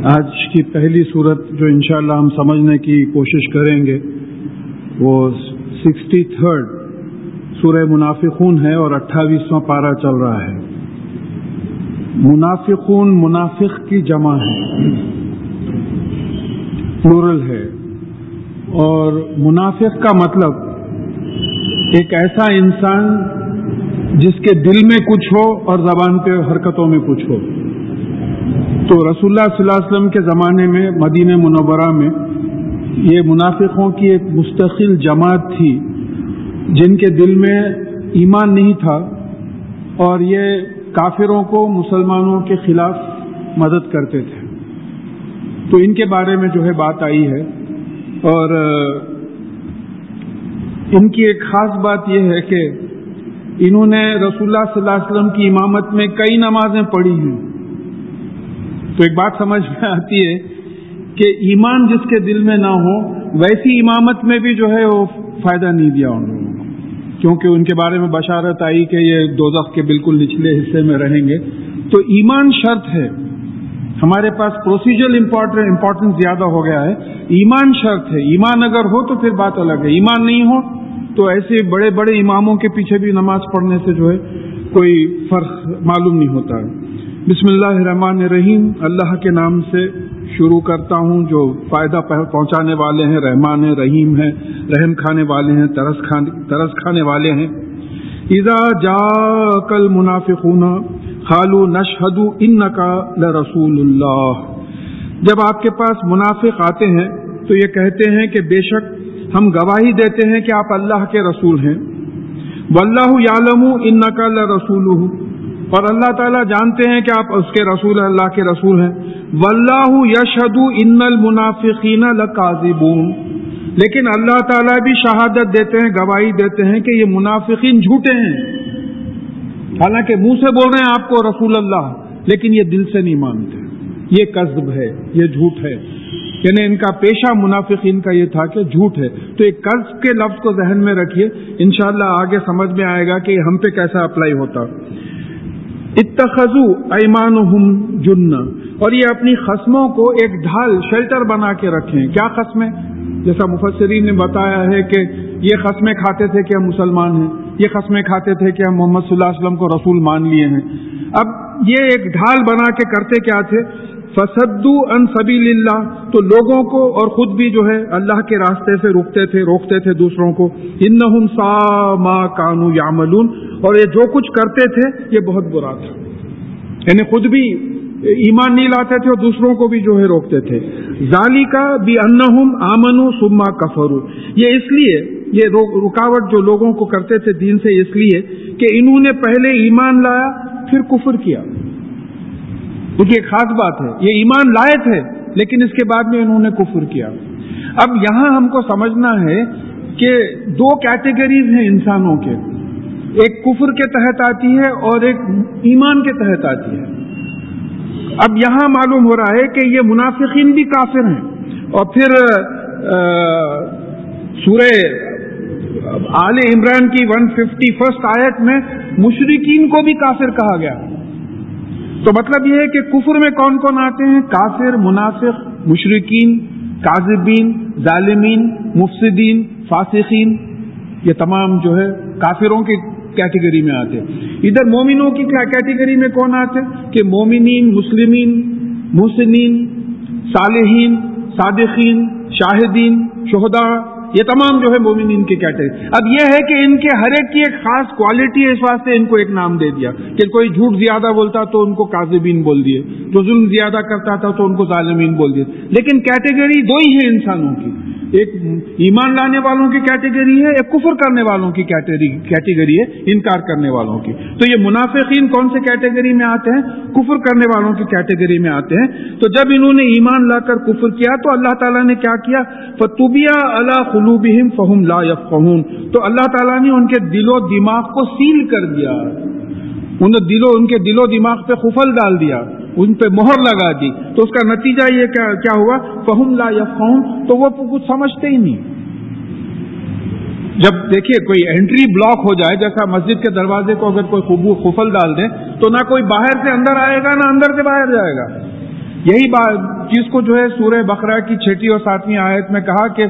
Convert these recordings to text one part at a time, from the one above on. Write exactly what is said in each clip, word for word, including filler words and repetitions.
آج کی پہلی صورت جو انشاءاللہ ہم سمجھنے کی کوشش کریں گے وہ سکسٹی تھرڈ سورہ منافقون ہے اور اٹھائیسواں پارہ چل رہا ہے. منافقون منافق کی جمع ہے، پلورل ہے، اور منافق کا مطلب ایک ایسا انسان جس کے دل میں کچھ ہو اور زبان پہ حرکتوں میں کچھ ہو. تو رسول اللہ صلی اللہ علیہ وسلم کے زمانے میں مدینہ منورہ میں یہ منافقوں کی ایک مستقل جماعت تھی جن کے دل میں ایمان نہیں تھا اور یہ کافروں کو مسلمانوں کے خلاف مدد کرتے تھے. تو ان کے بارے میں جو ہے بات آئی ہے، اور ان کی ایک خاص بات یہ ہے کہ انہوں نے رسول اللہ صلی اللہ علیہ وسلم کی امامت میں کئی نمازیں پڑھی ہیں. تو ایک بات سمجھ میں آتی ہے کہ ایمان جس کے دل میں نہ ہو ویسی امامت میں بھی جو ہے وہ فائدہ نہیں دیا ان لوگوں کو، کیونکہ ان کے بارے میں بشارت آئی کہ یہ دوزخ کے بالکل نچلے حصے میں رہیں گے. تو ایمان شرط ہے. ہمارے پاس پروسیجرل امپورٹنس زیادہ ہو گیا ہے. ایمان شرط ہے. ایمان اگر ہو تو پھر بات الگ ہے، ایمان نہیں ہو تو ایسے بڑے بڑے اماموں کے پیچھے بھی نماز پڑھنے سے جو ہے کوئی فرق معلوم نہیں ہوتا. بسم اللہ الرحمن الرحیم. اللہ کے نام سے شروع کرتا ہوں جو فائدہ پہنچانے والے ہیں، رحمان ہے، رحیم ہے، رحم کھانے والے ہیں، ترس کھانے ترس کھانے والے ہیں. اذا جاءک المنافقون قالوا نشهد انک لرسول اللہ. جب آپ کے پاس منافق آتے ہیں تو یہ کہتے ہیں کہ بے شک ہم گواہی دیتے ہیں کہ آپ اللہ کے رسول ہیں. واللہ یعلم انک لرسولہ، اور اللہ تعالیٰ جانتے ہیں کہ آپ اس کے رسول ہیں، اللہ کے رسول ہیں. واللہ یشہد ان المنافقین لکاذبون، لیکن اللہ تعالیٰ بھی شہادت دیتے ہیں، گواہی دیتے ہیں کہ یہ منافقین جھوٹے ہیں. حالانکہ منہ سے بول رہے ہیں آپ کو رسول اللہ، لیکن یہ دل سے نہیں مانتے. یہ کذب ہے، یہ جھوٹ ہے. یعنی ان کا پیشہ منافقین کا یہ تھا کہ جھوٹ ہے. تو ایک قذب کے لفظ کو ذہن میں رکھیے، انشاءاللہ آگے سمجھ میں آئے گا کہ ہم پہ کیسا اپلائی ہوتا. اتخذوا ایمانہم جنہ، اور یہ اپنی خصموں کو ایک ڈھال شیلٹر بنا کے رکھیں. کیا خصمیں؟ جیسا مفسرین نے بتایا ہے کہ یہ خصمیں کھاتے تھے کہ ہم مسلمان ہیں، یہ خصمیں کھاتے تھے کہ ہم محمد صلی اللہ علیہ وسلم کو رسول مان لیے ہیں. اب یہ ایک ڈھال بنا کے کرتے کیا تھے؟ فصدوا عن سبیل اللہ، تو لوگوں کو اور خود بھی جو ہے اللہ کے راستے سے روکتے تھے روکتے تھے دوسروں کو. انہم ساء ما کانوا یعملون، اور یہ جو کچھ کرتے تھے یہ بہت برا تھا. یعنی خود بھی ایمان نہیں لاتے تھے اور دوسروں کو بھی جو ہے روکتے تھے. ذالک بانہم آمنوا ثم کفروا، یہ اس لیے یہ رکاوٹ جو لوگوں کو کرتے تھے دین سے اس لیے کہ انہوں نے پہلے ایمان لایا پھر کفر کیا. کیونکہ ایک خاص بات ہے، یہ ایمان لائے تھے لیکن اس کے بعد میں انہوں نے کفر کیا. اب یہاں ہم کو سمجھنا ہے کہ دو کیٹیگریز ہیں انسانوں کے، ایک کفر کے تحت آتی ہے اور ایک ایمان کے تحت آتی ہے. اب یہاں معلوم ہو رہا ہے کہ یہ منافقین بھی کافر ہیں، اور پھر سورہ آل عمران کی ون ففٹی فرسٹ آیت میں مشرکین کو بھی کافر کہا گیا. تو مطلب یہ ہے کہ کفر میں کون کون آتے ہیں؟ کافر، منافق، مشرکین، کاذبین، ظالمین، مفسدین، فاسقین، یہ تمام جو ہے کافروں کی کیٹیگری میں آتے. ادھر مومنوں کی کیٹیگری میں کون آتے؟ کہ مومنین، مسلمین، محسنین، صالحین، صادقین، شاہدین، شہداء، یہ تمام جو ہے مومنین کی کیٹیگری. اب یہ ہے کہ ان کے ہر ایک کی ایک خاص کوالٹی ہے، اس واسطے ان کو ایک نام دے دیا کہ کوئی جھوٹ زیادہ بولتا تو ان کو کاذبین بول دیے، جو ظلم زیادہ کرتا تھا تو ان کو ظالمین بول دیے. لیکن کیٹیگری دو ہی ہے انسانوں کی، ایک ایمان لانے والوں کی کیٹیگری ہے، ایک کفر کرنے والوں کی کیٹیگری ہے، انکار کرنے والوں کی. تو یہ منافقین کون سے کیٹیگری میں آتے ہیں؟ کفر کرنے والوں کی کیٹیگری میں آتے ہیں. تو جب انہوں نے ایمان لا کر کفر کیا تو اللہ تعالیٰ نے کیا کیا؟ فَطُبِعَ عَلَىٰ قُلُوبِهِمْ فَهُمْ لَا يَفْقَهُونَ، تو اللہ تعالیٰ نے ان کے دل و دماغ کو سیل کر دیا، ان دلوں ان کے دل و دماغ پہ قفل ڈال دیا، ان پہ مہر لگا دی. تو اس کا نتیجہ یہ کیا, کیا ہوا؟ فَهُمْ لَا يَفْقَهُونَ، تو وہ کچھ سمجھتے ہی نہیں. جب دیکھیے کوئی انٹری بلاک ہو جائے، جیسا مسجد کے دروازے کو اگر کوئی قفل ڈال دے تو نہ کوئی باہر سے اندر آئے گا نہ اندر سے باہر جائے گا. یہی بات چیز کو جو ہے سورہ بقرہ کی چھٹی اور ساتویں آیت میں کہا کہ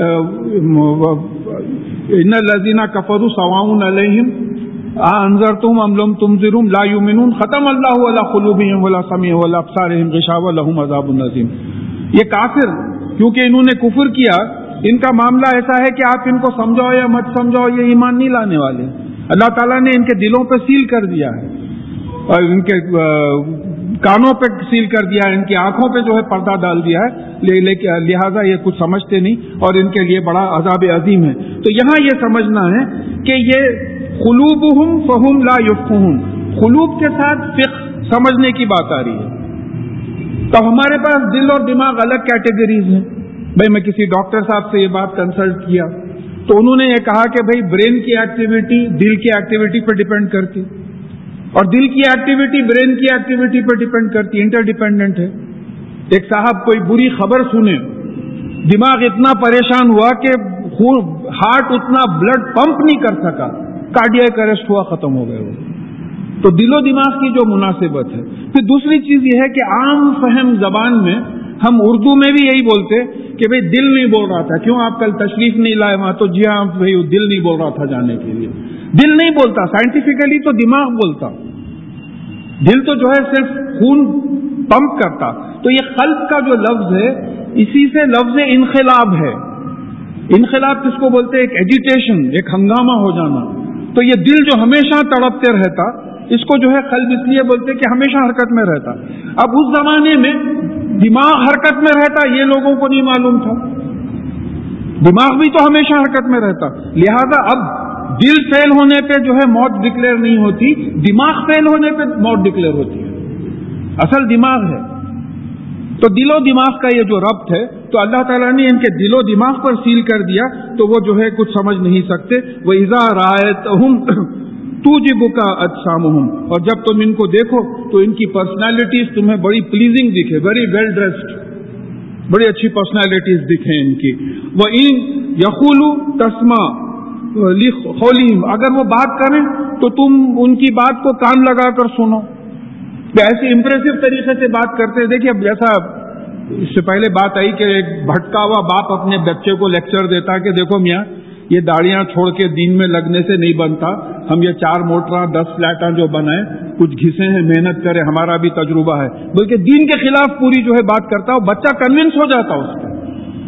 ان الذین کفروا سواء علیہم انذرتم ام لم تنذرهم لا یؤمنون ختم اللہ علی قلوبہم ولا سمعهم ولا ابصارہم غشاوۃ لہم عذاب عظیم. یہ کافر کیونکہ انہوں نے کفر کیا، ان کا معاملہ ایسا ہے کہ آپ ان کو سمجھاؤ یا مت سمجھاؤ یہ ایمان نہیں لانے والے. اللہ تعالیٰ نے ان کے دلوں پہ سیل کر دیا ہے اور ان کے کانوں پہ سیل کر دیا ہے، ان کی آنکھوں پہ جو ہے پردہ ڈال دیا ہے، لہذا یہ کچھ سمجھتے نہیں اور ان کے لیے بڑا عذاب عظیم ہے. تو یہاں یہ سمجھنا ہے کہ یہ قلوبہم فہم لا یفقہون، قلوب کے ساتھ فقہ سمجھنے کی بات آ رہی ہے. تو ہمارے پاس دل اور دماغ الگ کیٹیگریز ہیں. بھائی میں کسی ڈاکٹر صاحب سے یہ بات کنسلٹ کیا تو انہوں نے یہ کہا کہ بھائی برین کی ایکٹیویٹی دل کی ایکٹیویٹی پر ڈیپینڈ کرتی اور دل کی ایکٹیویٹی برین کی ایکٹیویٹی پر ڈیپینڈ کرتی، انٹر ڈیپینڈنٹ ہے. ایک صاحب کوئی بری خبر سنے، دماغ اتنا پریشان ہوا کہ ہارٹ اتنا بلڈ پمپ نہیں کر سکا، کارڈیاک اریسٹ ہوا، ختم ہو گئے وہ. تو دل و دماغ کی جو مناسبت ہے. پھر دوسری چیز یہ ہے کہ عام فہم زبان میں ہم اردو میں بھی یہی بولتے کہ بھئی دل نہیں بول رہا تھا، کیوں آپ کل تشریف نہیں لائے وہاں؟ تو جی ہاں بھائی دل نہیں بول رہا تھا جانے کے لیے. دل نہیں بولتا، سائنٹیفکلی تو دماغ بولتا. دل تو جو ہے صرف خون پمپ کرتا. تو یہ قلب کا جو لفظ ہے اسی سے لفظ انقلاب ہے. انقلاب کس کو بولتے ہیں؟ ایک ایجیٹیشن، ایک ہنگامہ ہو جانا. تو یہ دل جو ہمیشہ تڑپتے رہتا اس کو جو ہے قلب اس لیے بولتے کہ ہمیشہ حرکت میں رہتا. اب اس زمانے میں دماغ حرکت میں رہتا یہ لوگوں کو نہیں معلوم تھا. دماغ بھی تو ہمیشہ حرکت میں رہتا، لہذا اب دل فیل ہونے پہ جو ہے موت ڈکلیئر نہیں ہوتی، دماغ فیل ہونے پہ موت ڈکلیئر ہوتی ہے. اصل دماغ ہے. تو دل و دماغ کا یہ جو ربط ہے تو اللہ تعالیٰ نے ان کے دل و دماغ پر سیل کر دیا تو وہ جو ہے کچھ سمجھ نہیں سکتے. وَإِذَا رَأَيْتَهُمْ تُعْجِبُكَ أَجْسَامُهُمْ، اور جب تم ان کو دیکھو تو ان کی پرسنالٹیز تمہیں بڑی پلیزنگ دکھے، ویری ویل ڈریسڈ، بڑی اچھی پرسنالٹیز دکھیں ان کی. وَإِن يَقُولُوا تَسْمَعْ لِقَوْلِهِمْ، اگر وہ بات کریں تو تم ان کی بات کو کان لگا کر سنو. ایسے امپریسو طریقے سے بات کرتے. دیکھیے اب جیسا اس سے پہلے بات آئی کہ ایک بھٹکا ہوا باپ اپنے بچے کو لیکچر دیتا کہ دیکھو میاں یہ داڑیاں چھوڑ کے دین میں لگنے سے نہیں بنتا، ہم یہ چار موٹراں دس فلیٹاں جو بنائیں کچھ گھسے ہیں، محنت کریں، ہمارا بھی تجربہ ہے، بلکہ دین کے خلاف پوری جو ہے بات کرتا ہو، بچہ کنونس ہو جاتا اس کا.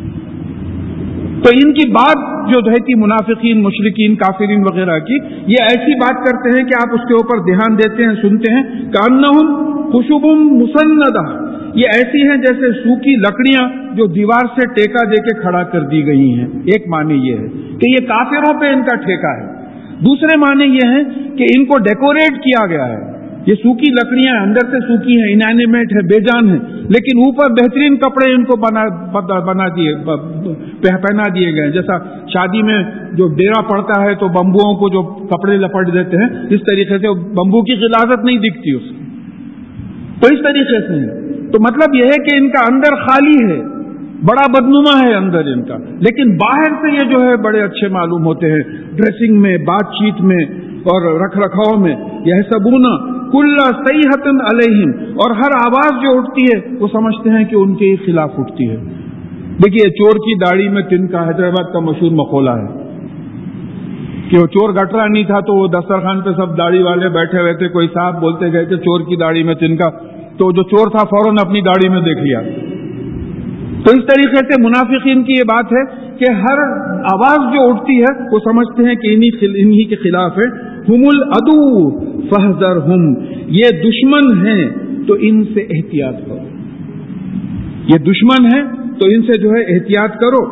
تو ان کی بات جو رہتی منافقین، مشرکین، کافرین وغیرہ کی، یہ ایسی بات کرتے ہیں کہ آپ اس کے اوپر دھیان دیتے ہیں، سنتے ہیں. کأنہم خشب مسندہ، یہ ایسی ہیں جیسے سوکھی لکڑیاں جو دیوار سے ٹیکا دے کے کھڑا کر دی گئی ہیں. ایک معنی یہ ہے کہ یہ کافروں پہ ان کا ٹھیکا ہے. دوسرے معنی یہ ہیں کہ ان کو ڈیکوریٹ کیا گیا ہے. یہ سوکھی لکڑیاں اندر سے سوکھی ہیں، انینیمیٹ ہے، بے جان ہے، لیکن اوپر بہترین کپڑے ان کو بنا بنا دیے پہنا دیے گئے. جیسا شادی میں جو ڈیرا پڑتا ہے تو بمبوؤں کو جو کپڑے لپٹ دیتے ہیں، اس طریقے سے بمبو کی غلاظت نہیں دکھتی اس کی. تو اس طریقے سے ہے. تو مطلب یہ ہے کہ ان کا اندر خالی ہے، بڑا بدنما ہے اندر ان کا، لیکن باہر سے یہ جو ہے بڑے اچھے معلوم ہوتے ہیں، ڈریسنگ میں، بات چیت میں اور رکھ رکھاؤ میں. یحسبون کل صیحۃ علیہم، اور ہر آواز جو اٹھتی ہے وہ سمجھتے ہیں کہ ان کے خلاف اٹھتی ہے. دیکھیے چور کی داڑھی میں تنکا حیدرآباد کا مشہور مقولہ ہے کہ وہ چور گٹرا نہیں تھا تو وہ دسترخوان پہ سب داڑھی والے بیٹھے ہوئے تھے، کوئی صاحب بولتے گئے کہ چور کی داڑھی میں تنکا، تو جو چور تھا فوراً اپنی داڑھی میں دیکھ لیا. تو اس طریقے سے منافقین کی یہ بات ہے کہ ہر آواز جو اٹھتی ہے وہ سمجھتے ہیں کہ انہی کے خلاف ہے. ہم العدو فاحذرہم، یہ دشمن ہیں تو ان سے احتیاط کرو. یہ دشمن ہیں تو ان سے جو ہے احتیاط کرو.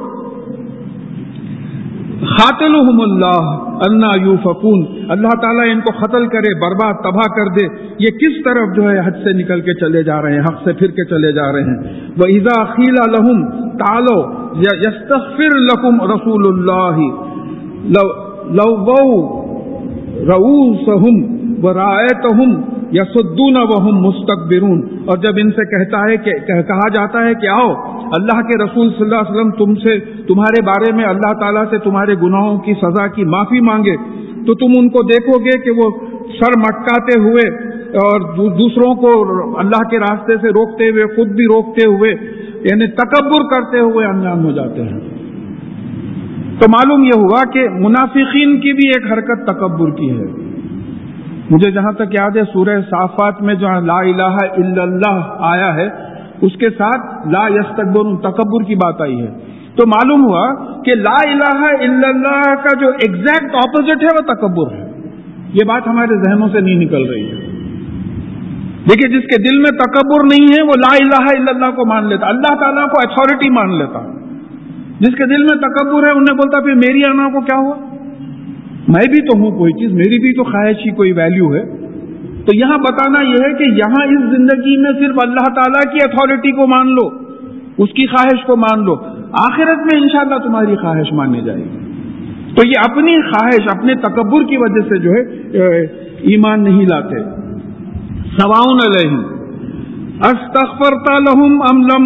قاتلہم اللہ انا یوفکون، اللہ تعالیٰ ان کو قتل کرے، برباد تباہ کر دے. یہ کس طرف جو ہے حد سے نکل کے چلے جا رہے ہیں، حق سے پھر کے چلے جا رہے ہیں. وَإِذَا قِيلَ لَهُمْ تَعَالَوْا يَسْتَغْفِرْ لَكُمْ رَسُولُ اللَّهِ لَوَّوْا رُؤُوسَهُمْ وَرَأَيْتَهُمْ یصدون وہم مستکبرون، اور جب ان سے کہتا ہے کہ کہا جاتا ہے کہ آؤ اللہ کے رسول صلی اللہ علیہ وسلم تم سے تمہارے بارے میں اللہ تعالیٰ سے تمہارے گناہوں کی سزا کی معافی مانگے، تو تم ان کو دیکھو گے کہ وہ سر مٹکاتے ہوئے اور دوسروں کو اللہ کے راستے سے روکتے ہوئے خود بھی روکتے ہوئے یعنی تکبر کرتے ہوئے انجام ہو جاتے ہیں. تو معلوم یہ ہوا کہ منافقین کی بھی ایک حرکت تکبر کی ہے. مجھے جہاں تک یاد ہے سورہ صافات میں جہاں لا الہ الا اللہ آیا ہے اس کے ساتھ لا یستکبرون تکبر کی بات آئی ہے. تو معلوم ہوا کہ لا الہ الا اللہ کا جو ایگزیکٹ اپوزٹ ہے وہ تکبر ہے. یہ بات ہمارے ذہنوں سے نہیں نکل رہی ہے. دیکھیے جس کے دل میں تکبر نہیں ہے وہ لا الہ الا اللہ کو مان لیتا, اللہ تعالیٰ کو اتھارٹی مان لیتا. جس کے دل میں تکبر ہے انہیں بولتا پھر میری آنا کو کیا ہوا, میں بھی تو ہوں کوئی چیز, میری بھی تو خواہش کی کوئی ویلیو ہے. تو یہاں بتانا یہ ہے کہ یہاں اس زندگی میں صرف اللہ تعالیٰ کی اتھارٹی کو مان لو, اس کی خواہش کو مان لو, آخرت میں انشاءاللہ تمہاری خواہش ماننے جائے گی. تو یہ اپنی خواہش اپنے تکبر کی وجہ سے جو ہے ایمان نہیں لاتے. سواؤن علیہم استغفرت لہم ام لم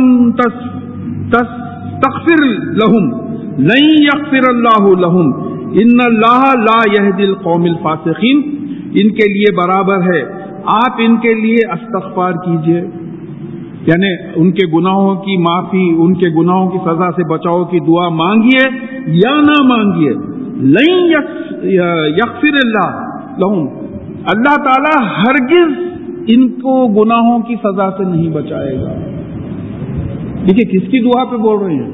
تستغفر لہم لن یغفر اللہ لہم ان اللہ لا یہدی القوم الفاسقین. ان کے لیے برابر ہے آپ ان کے لیے استغفار کیجئے, یعنی ان کے گناہوں کی معافی, ان کے گناہوں کی سزا سے بچاؤ کی دعا مانگیے یا نہ مانگیے. لن یغفر اللہ لہم, اللہ تعالی ہرگز ان کو گناہوں کی سزا سے نہیں بچائے گا. دیکھیے کس کی دعا پہ بول رہے ہیں,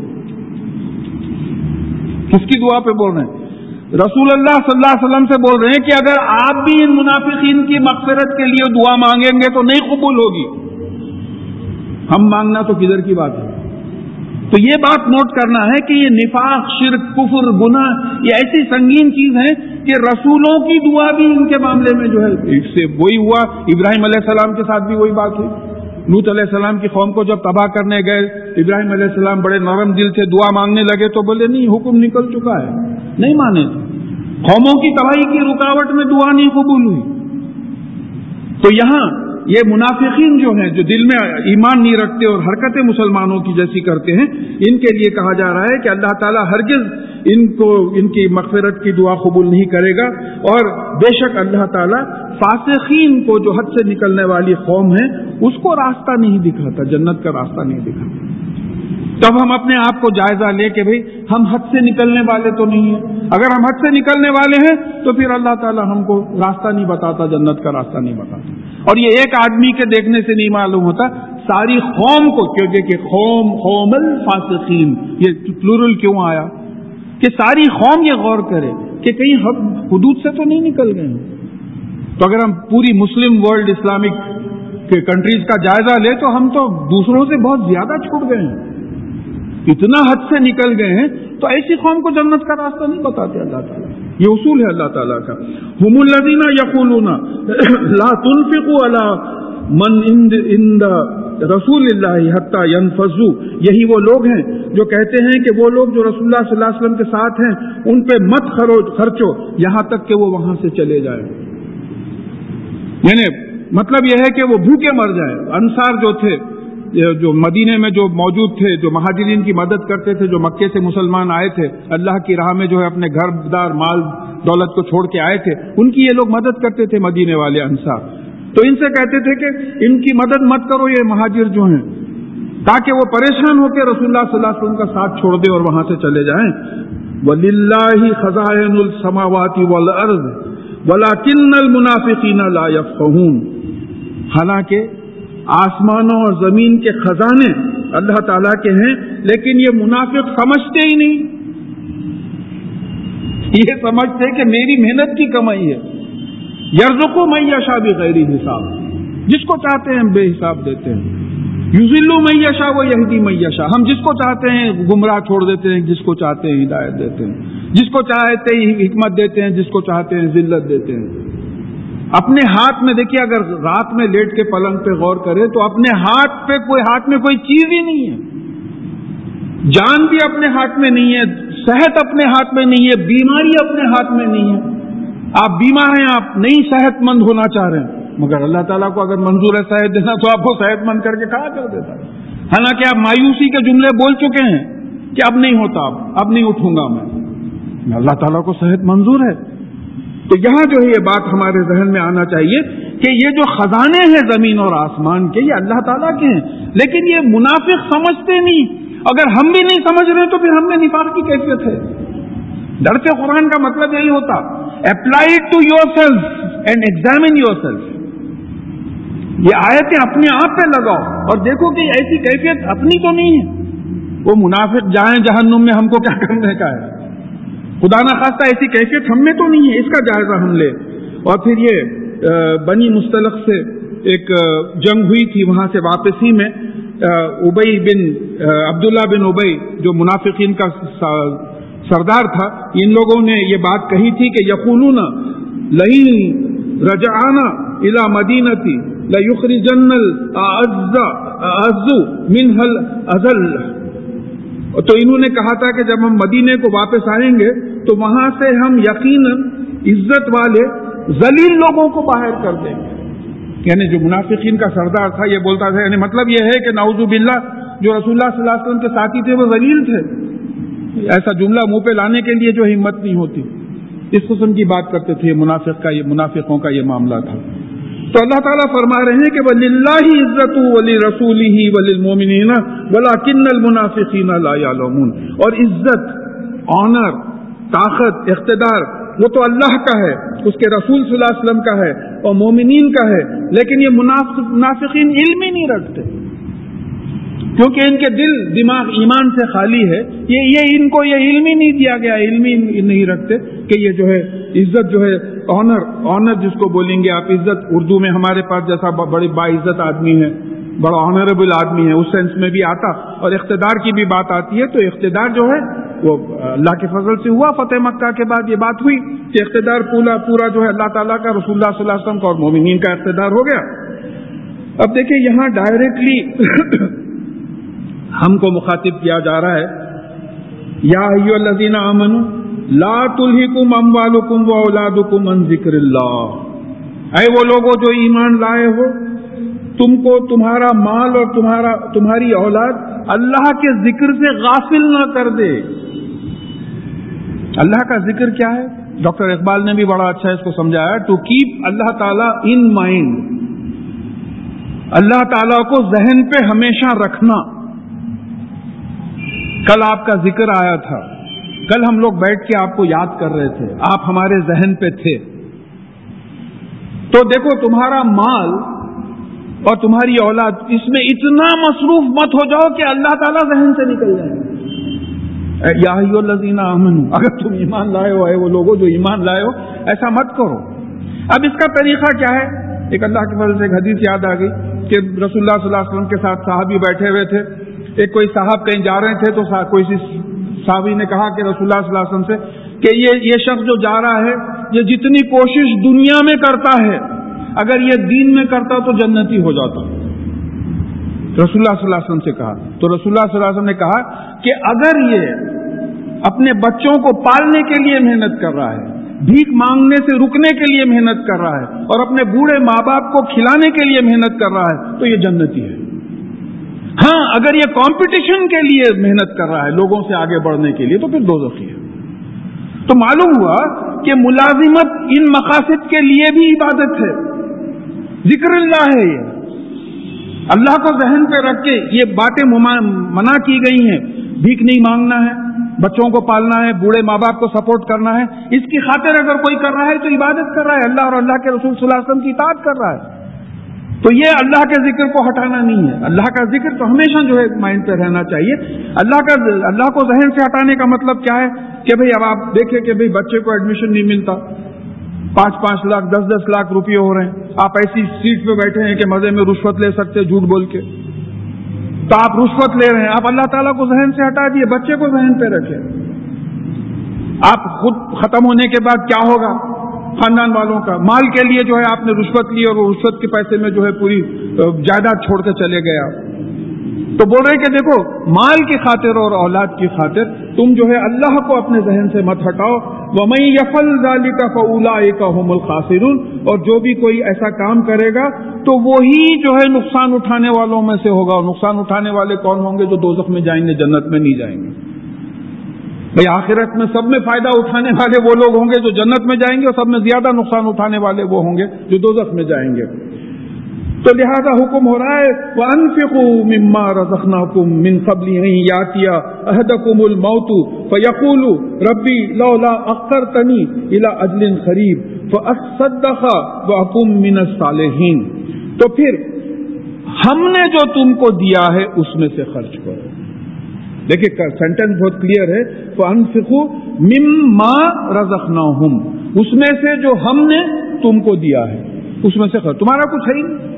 کس کی دعا پہ بول رہے ہیں؟ رسول اللہ صلی اللہ علیہ وسلم سے بول رہے ہیں کہ اگر آپ بھی ان منافقین کی مغفرت کے لیے دعا مانگیں گے تو نہیں قبول ہوگی. ہم مانگنا تو کدھر کی بات ہے. تو یہ بات نوٹ کرنا ہے کہ یہ نفاق, شرک, کفر, گناہ یہ ایسی سنگین چیز ہے کہ رسولوں کی دعا بھی ان کے معاملے میں جو ہے اس سے وہی ہوا. ابراہیم علیہ السلام کے ساتھ بھی وہی بات ہوئی. لوط علیہ السلام کی قوم کو جب تباہ کرنے گئے, ابراہیم علیہ السلام بڑے نرم دل سے دعا مانگنے لگے تو بولے نہیں, حکم نکل چکا ہے, نہیں مانے. قوموں کی تباہی کی رکاوٹ میں دعا نہیں قبول ہوئی. تو یہاں یہ منافقین جو ہیں جو دل میں ایمان نہیں رکھتے اور حرکتیں مسلمانوں کی جیسی کرتے ہیں, ان کے لیے کہا جا رہا ہے کہ اللہ تعالیٰ ہرگز ان کو ان کی مغفرت کی دعا قبول نہیں کرے گا. اور بے شک اللہ تعالیٰ فاسقین کو جو حد سے نکلنے والی قوم ہے اس کو راستہ نہیں دکھاتا, جنت کا راستہ نہیں دکھاتا. تب ہم اپنے آپ کو جائزہ لے کہ بھئی ہم حد سے نکلنے والے تو نہیں ہیں. اگر ہم حد سے نکلنے والے ہیں تو پھر اللہ تعالیٰ ہم کو راستہ نہیں بتاتا, جنت کا راستہ نہیں بتاتا. اور یہ ایک آدمی کے دیکھنے سے نہیں معلوم ہوتا, ساری قوم کو, کیونکہ کہ قوم قوم الفاسقین یہ پلورل کیوں آیا, کہ ساری قوم یہ غور کرے کہ کہیں ہم حدود سے تو نہیں نکل گئے ہیں. تو اگر ہم پوری مسلم ورلڈ اسلامک کنٹریز کا جائزہ لیں تو ہم تو دوسروں سے بہت زیادہ چھوٹ گئے ہیں, اتنا حد سے نکل گئے ہیں. تو ایسی قوم کو جنت کا راستہ نہیں بتاتے اللہ تعالیٰ. یہ اصول ہے اللہ تعالیٰ کا. ہم الذین یقولون لا تنفقوا علی من عند رسول اللہ حتی ینفضوا, یہی وہ لوگ ہیں جو کہتے ہیں کہ وہ لوگ جو رسول اللہ صلی اللہ علیہ وسلم کے ساتھ ہیں ان پہ مت خرچو یہاں تک کہ وہ وہاں سے چلے جائیں. یعنی مطلب یہ ہے کہ وہ بھوکے مر جائیں. انصار جو تھے, جو مدینے میں جو موجود تھے, جو مہاجرین کی مدد کرتے تھے, جو مکے سے مسلمان آئے تھے, اللہ کی راہ میں جو ہے اپنے گھر دار مال دولت کو چھوڑ کے آئے تھے, ان کی یہ لوگ مدد کرتے تھے مدینے والے انصار. تو ان سے کہتے تھے کہ ان کی مدد مت کرو یہ مہاجر جو ہیں, تاکہ وہ پریشان ہو کے رسول اللہ صلی اللہ علیہ وسلم کا ساتھ چھوڑ دے اور وہاں سے چلے جائیں. وَلِلَّهِ خَزَائِنُ السَّمَاوَاتِ وَالْأَرْضِ وَلَكِنَّ الْمُنَافِقِينَ لَا يَفْقَهُونَ, حالانکہ آسمانوں اور زمین کے خزانے اللہ تعالیٰ کے ہیں لیکن یہ منافق سمجھتے ہی نہیں. یہ سمجھتے کہ میری محنت کی کمائی ہے. یرزق من یشاء بغیر حساب, جس کو چاہتے ہیں ہم بے حساب دیتے ہیں. یضل من یشاء و یہدی من یشاء, ہم جس کو چاہتے ہیں گمراہ چھوڑ دیتے ہیں, جس کو چاہتے ہیں ہدایت دیتے ہیں, جس کو چاہتے ہیں حکمت دیتے ہیں, جس کو چاہتے ہیں ذلت دیتے ہیں. اپنے ہاتھ میں دیکھیے, اگر رات میں لیٹ کے پلنگ پہ غور کرے تو اپنے ہاتھ پہ کوئی ہاتھ میں کوئی چیز ہی نہیں ہے. جان بھی اپنے ہاتھ میں نہیں ہے, صحت اپنے ہاتھ میں نہیں ہے, بیماری اپنے ہاتھ میں نہیں ہے. آپ بیمار ہیں, آپ نہیں صحت مند ہونا چاہ رہے ہیں, مگر اللہ تعالیٰ کو اگر منظور ہے صحت دینا تو آپ کو صحت مند کر کے کھڑا کر دیتا ہے. حالانکہ آپ مایوسی کے جملے بول چکے ہیں کہ اب نہیں ہوتا, اب اب نہیں اٹھوں گا میں. اللہ تعالیٰ کو صحت منظور ہے. تو یہاں جو ہے یہ بات ہمارے ذہن میں آنا چاہیے کہ یہ جو خزانے ہیں زمین اور آسمان کے یہ اللہ تعالیٰ کے ہیں، لیکن یہ منافق سمجھتے نہیں. اگر ہم بھی نہیں سمجھ رہے تو پھر ہم میں نفاق کی کیفیت ہے. درس قرآن کا مطلب یہی ہوتا، apply it to yourself and examine yourself. یہ آیتیں اپنے آپ پہ لگاؤ اور دیکھو کہ ایسی کیفیت اپنی تو نہیں ہے. وہ منافق جائیں جہنم میں، ہم کو کیا کرنے کا ہے؟ خدا نہ خواستہ ایسی کیفیت ہم میں تو نہیں ہے، اس کا جائزہ ہم لیں. اور پھر یہ بنی مستلق سے ایک جنگ ہوئی تھی، وہاں سے واپسی میں ابئی بن عبداللہ بن ابئی جو منافقین کا سردار تھا، ان لوگوں نے یہ بات کہی تھی کہ یقولون لئن رجعنا الی مدینتی لیخرجن الاعز اعز منها الاذل. تو انہوں نے کہا تھا کہ جب ہم مدینے کو واپس آئیں گے تو وہاں سے ہم یقیناً عزت والے ذلیل لوگوں کو باہر کر دیں گے. یعنی جو منافقین کا سردار تھا یہ بولتا تھا، یعنی مطلب یہ ہے کہ نعوذ باللہ جو رسول اللہ صلی اللہ علیہ وسلم کے ساتھی تھے وہ ذلیل تھے. ایسا جملہ منہ پہ لانے کے لیے جو ہمت نہیں ہوتی، اس قسم کی بات کرتے تھے. منافق کا یہ منافقوں کا یہ معاملہ تھا. تو اللہ تعالیٰ فرما رہے ہیں کہ وَلِلَّهِ عِزَّتُ وَلِرَسُولِهِ وَلِلْمُؤْمِنِينَ وَلَكِنَّ الْمُنَافِقِينَ لَا يَعْلَمُونَ. اور عزت، آنر، طاقت، اقتدار وہ تو اللہ کا ہے، اس کے رسول صلی اللہ علیہ وسلم کا ہے اور مومنین کا ہے، لیکن یہ منافقین علم ہی نہیں رکھتے کیونکہ ان کے دل دماغ ایمان سے خالی ہے. یہ یہ ان کو یہ علم ہی نہیں دیا گیا، علم ہی نہیں رکھتے کہ یہ جو ہے عزت جو ہے آنر آنر جس کو بولیں گے آپ، عزت اردو میں ہمارے پاس جیسا بڑی باعزت آدمی ہے، بڑا آنریبل آدمی ہے، اس سینس میں بھی آتا. اور اقتدار کی بھی بات آتی ہے. تو اقتدار جو ہے وہ اللہ کے فضل سے ہوا. فتح مکہ کے بعد یہ بات ہوئی کہ اقتدار پورا پورا جو ہے اللہ تعالیٰ کا، رسول اللہ صلی اللہ علیہ وسلم کا اور مومنین کا اقتدار ہو گیا. اب دیکھیں یہاں ڈائریکٹلی ہم کو مخاطب کیا جا رہا ہے، یا ایھا الذین آمنوا لا تلہکم اموالکم واولادکم عن ذکر اللہ. اے وہ لوگوں جو ایمان لائے ہو، تم کو تمہارا مال اور تمہارا تمہاری اولاد اللہ کے ذکر سے غافل نہ کر دے. اللہ کا ذکر کیا ہے؟ ڈاکٹر اقبال نے بھی بڑا اچھا اس کو سمجھایا، ٹو کیپ اللہ تعالیٰ ان مائنڈ. اللہ تعالیٰ کو ذہن پہ ہمیشہ رکھنا. کل آپ کا ذکر آیا تھا، کل ہم لوگ بیٹھ کے آپ کو یاد کر رہے تھے، آپ ہمارے ذہن پہ تھے. تو دیکھو تمہارا مال اور تمہاری اولاد، اس میں اتنا مصروف مت ہو جاؤ کہ اللہ تعالیٰ ذہن سے نکل جائے. یا ایھا الذین آمنوا، اگر تم ایمان لائے ہو، اے وہ لوگوں جو ایمان لائے ہو، ایسا مت کرو. اب اس کا طریقہ کیا ہے؟ ایک اللہ کے فضل سے ایک حدیث یاد آ گئی کہ رسول اللہ صلی اللہ علیہ وسلم کے ساتھ صحابی بیٹھے ہوئے تھے. ایک کوئی صاحب کہیں جا رہے تھے تو کوئی صحابی نے کہا کہ رسول اللہ صلی اللہ علیہ وسلم سے کہ یہ یہ شخص جو جا رہا ہے یہ جتنی کوشش دنیا میں کرتا ہے اگر یہ دین میں کرتا تو جنتی ہو جاتا. رسول اللہ صلی اللہ علیہ وسلم سے کہا تو رسول اللہ صلی اللہ علیہ وسلم نے کہا کہ اگر یہ اپنے بچوں کو پالنے کے لیے محنت کر رہا ہے، بھیک مانگنے سے رکنے کے لیے محنت کر رہا ہے اور اپنے بوڑھے ماں باپ کو کھلانے کے لیے محنت کر رہا ہے تو یہ جنتی ہے. ہاں اگر یہ کمپٹیشن کے لیے محنت کر رہا ہے، لوگوں سے آگے بڑھنے کے لیے، تو پھر دوزخی ہے. تو معلوم ہوا کہ ملازمت ان مقاصد کے لیے بھی عبادت ہے، ذکر اللہ ہے. یہ اللہ کو ذہن پہ رکھ کے یہ باتیں منع کی گئی ہیں. بھیک نہیں مانگنا ہے، بچوں کو پالنا ہے، بوڑھے ماں باپ کو سپورٹ کرنا ہے. اس کی خاطر اگر کوئی کر رہا ہے تو عبادت کر رہا ہے، اللہ اور اللہ کے رسول صلی اللہ علیہ وسلم کی اطاعت کر رہا ہے. تو یہ اللہ کے ذکر کو ہٹانا نہیں ہے. اللہ کا ذکر تو ہمیشہ جو ہے مائنڈ پہ رہنا چاہیے. اللہ کا اللہ کو ذہن سے ہٹانے کا مطلب کیا ہے کہ بھئی اب آپ دیکھیں کہ بھئی بچے کو ایڈمیشن نہیں ملتا، پانچ پانچ لاکھ دس دس لاکھ روپے ہو رہے ہیں، آپ ایسی سیٹ پہ بیٹھے ہیں کہ مزے میں رشوت لے سکتے جھوٹ بول کے، تو آپ رشوت لے رہے ہیں. آپ اللہ تعالیٰ کو ذہن سے ہٹا دیے، بچے کو ذہن پہ رکھیں. آپ خود ختم ہونے کے بعد کیا ہوگا؟ خاندان والوں کا مال کے لیے جو ہے آپ نے رشوت لی اور وہ رشوت کے پیسے میں جو ہے پوری جائیداد چھوڑ کے چلے گیا. تو بول رہے کہ دیکھو مال کی خاطر اور اولاد کی خاطر تم جو ہے اللہ کو اپنے ذہن سے مت ہٹاؤ. وَمَن يَفْعَلْ ذَلِكَ فَأُولَٰئِكَ هُمُ الْخَاسِرُونَ. اور جو بھی کوئی ایسا کام کرے گا تو وہی جو ہے نقصان اٹھانے والوں میں سے ہوگا. اور نقصان اٹھانے والے کون ہوں گے؟ جو دوزخ میں جائیں گے، جنت میں نہیں جائیں گے. بھئی آخرت میں سب میں فائدہ اٹھانے والے وہ لوگ ہوں گے جو جنت میں جائیں گے، اور سب میں زیادہ نقصان اٹھانے والے وہ ہوں گے جو دوزخ میں جائیں گے. تو لہذا حکم ہو رہا ہے وَأَنفِقُوا مِمَّا رَزَقْنَاكُم مِّن قَبْلِ أَن يَأْتِيَ أَحَدَكُمُ الْمَوْتُ فَيَقُولُ رَبِّي لَوْلَا أَخَّرْتَنِي إِلَىٰ أَجَلٍ قَرِيبٍ فَأَصَّدَّقَ وَأَكُن مِّنَ الصَّالِحِينَ. تو پھر ہم نے جو تم کو دیا ہے اس میں سے خرچ کرو. دیکھیے سینٹینس بہت کلیئر ہے. فَأَنفِقُوا مِمَّا رَزَقْنَاهُمْ، اس میں سے جو ہم نے تم کو دیا ہے اس میں سے خرچ. تمہارا کچھ ہے ہی نہیں،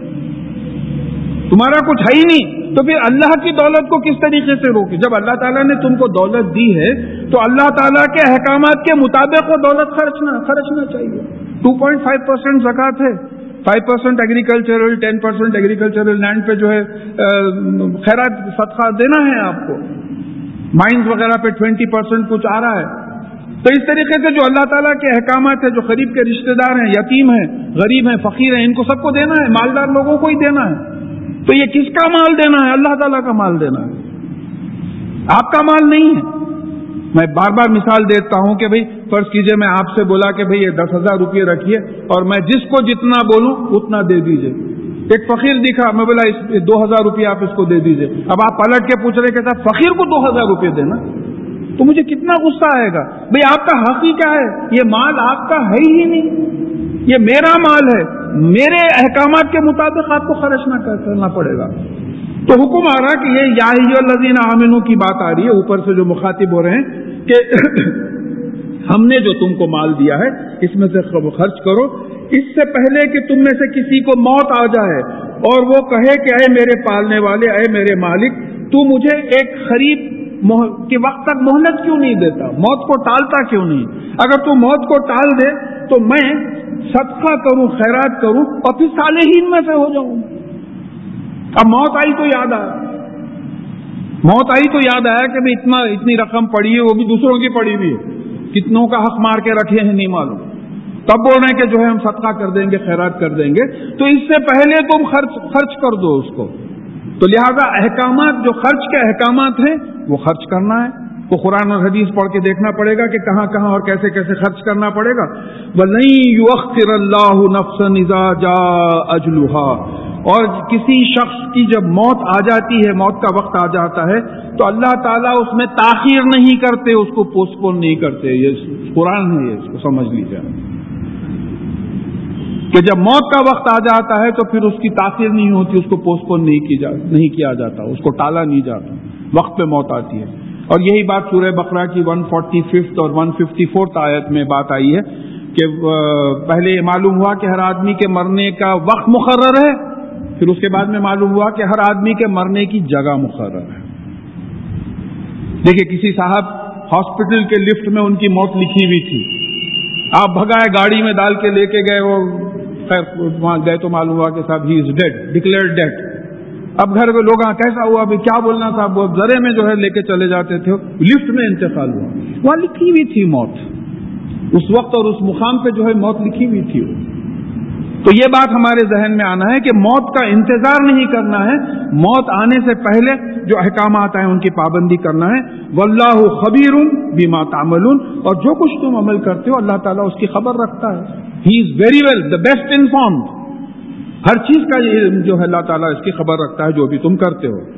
تمہارا کچھ ہے ہی نہیں، تو پھر اللہ کی دولت کو کس طریقے سے روکے؟ جب اللہ تعالیٰ نے تم کو دولت دی ہے تو اللہ تعالیٰ کے احکامات کے مطابق وہ دولت خرچنا خرچنا چاہیے. ٹو پوائنٹ فائیو پرسینٹ زکوٰۃ ہے، five percent agricultural, ten percent agricultural land پہ جو ہے خیرات صدقہ دینا ہے آپ کو. مائنز وغیرہ پہ ٹوینٹی پرسینٹ کچھ آ رہا ہے. تو اس طریقے سے جو اللہ تعالیٰ کے احکامات ہیں، جو قریب کے رشتہ دار ہیں، یتیم ہیں، غریب ہیں، فقیر ہیں، ان کو سب کو دینا ہے، مالدار لوگوں کو ہی دینا ہے. تو یہ کس کا مال دینا ہے؟ اللہ تعالیٰ کا مال دینا ہے، آپ کا مال نہیں ہے. میں بار بار مثال دیتا ہوں کہ بھئی فرض کیجئے میں آپ سے بولا کہ بھئی یہ دس ہزار روپئے رکھیے اور میں جس کو جتنا بولوں اتنا دے دیجئے. ایک فقیر دکھا، میں بولا اس دو ہزار روپئے آپ اس کو دے دیجئے. اب آپ پلٹ کے پوچھ رہے کہ صاحب فقیر کو دو ہزار روپئے دینا، تو مجھے کتنا غصہ آئے گا. بھئی آپ کا حق ہی کیا ہے؟ یہ مال آپ کا ہے ہی نہیں، یہ میرا مال ہے، میرے احکامات کے مطابق آپ کو خرچ نہ کرنا پڑے گا. تو حکم آ رہا کہ یہ یا ایھا الذین آمنوا کی بات آ رہی ہے اوپر سے جو مخاطب ہو رہے ہیں کہ ہم نے جو تم کو مال دیا ہے اس میں سے خرچ کرو، اس سے پہلے کہ تم میں سے کسی کو موت آ جائے اور وہ کہے کہ اے میرے پالنے والے، اے میرے مالک، تو مجھے ایک خرید کے وقت تک مہلت کیوں نہیں دیتا، موت کو ٹالتا کیوں نہیں؟ اگر تو موت کو ٹال دے تو میں صدقہ کروں، خیرات کروں اور پھر صالحین میں سے ہو جاؤں. اب موت آئی تو یاد آیا، موت آئی تو یاد آیا کہ میں اتنا اتنی رقم پڑی ہے، وہ بھی دوسروں کی پڑی ہوئی ہے، کتنوں کا حق مار کے رکھے ہیں نہیں معلوم. تب بول رہے ہیں کہ جو ہے ہم صدقہ کر دیں گے، خیرات کر دیں گے. تو اس سے پہلے تم خرچ خرچ کر دو اس کو. تو لہذا احکامات جو خرچ کے احکامات ہیں وہ خرچ کرنا ہے. تو قرآن اور حدیث پڑھ کے دیکھنا پڑے گا کہ کہاں کہاں اور کیسے کیسے خرچ کرنا پڑے گا. وَلَن يُؤَخِّرَ اللَّهُ نَفْسًا إِذَا جَاءَ أَجْلُهَا، اور کسی شخص کی جب موت آ جاتی ہے، موت کا وقت آ جاتا ہے، تو اللہ تعالیٰ اس میں تاخیر نہیں کرتے، اس کو پوسٹ پون نہیں کرتے. یہ قرآن ہے، یہ اس کو سمجھ لیجیے کہ جب موت کا وقت آ جاتا ہے تو پھر اس کی تاخیر نہیں ہوتی، اس کو پوسٹ پون نہیں کی جا نہیں کیا جاتا، اس کو ٹالا نہیں جاتا، وقت پہ موت آتی ہے. اور یہی بات سورہ بقرہ کی ون فورٹی ففتھ اور ون ففٹی فورتھ آیت میں بات آئی ہے کہ پہلے یہ معلوم ہوا کہ ہر آدمی کے مرنے کا وقت مقرر ہے، پھر اس کے بعد میں معلوم ہوا کہ ہر آدمی کے مرنے کی جگہ مقرر ہے. دیکھیے کسی صاحب ہاسپٹل کے لفٹ میں ان کی موت لکھی ہوئی تھی، آپ بھگائے گاڑی میں ڈال کے لے کے گئے، وہ خیر وہاں گئے تو معلوم ہوا کہ صاحب he is dead, declared dead. اب گھر کے لوگ کیسا ہوا ابھی کیا بولنا صاحب، وہ ذرے میں جو ہے لے کے چلے جاتے تھے، لفٹ میں انتقال ہوا، وہاں لکھی ہوئی تھی موت، اس وقت اور اس مقام پہ جو ہے موت لکھی ہوئی تھی. تو یہ بات ہمارے ذہن میں آنا ہے کہ موت کا انتظار نہیں کرنا ہے، موت آنے سے پہلے جو احکامات ہیں ان کی پابندی کرنا ہے. واللہ خبیر بما تعملون، اور جو کچھ تم عمل کرتے ہو اللہ تعالیٰ اس کی خبر رکھتا ہے. He is very well the best informed, ہر چیز کا یہ جو ہے اللہ تعالیٰ اس کی خبر رکھتا ہے جو بھی تم کرتے ہو.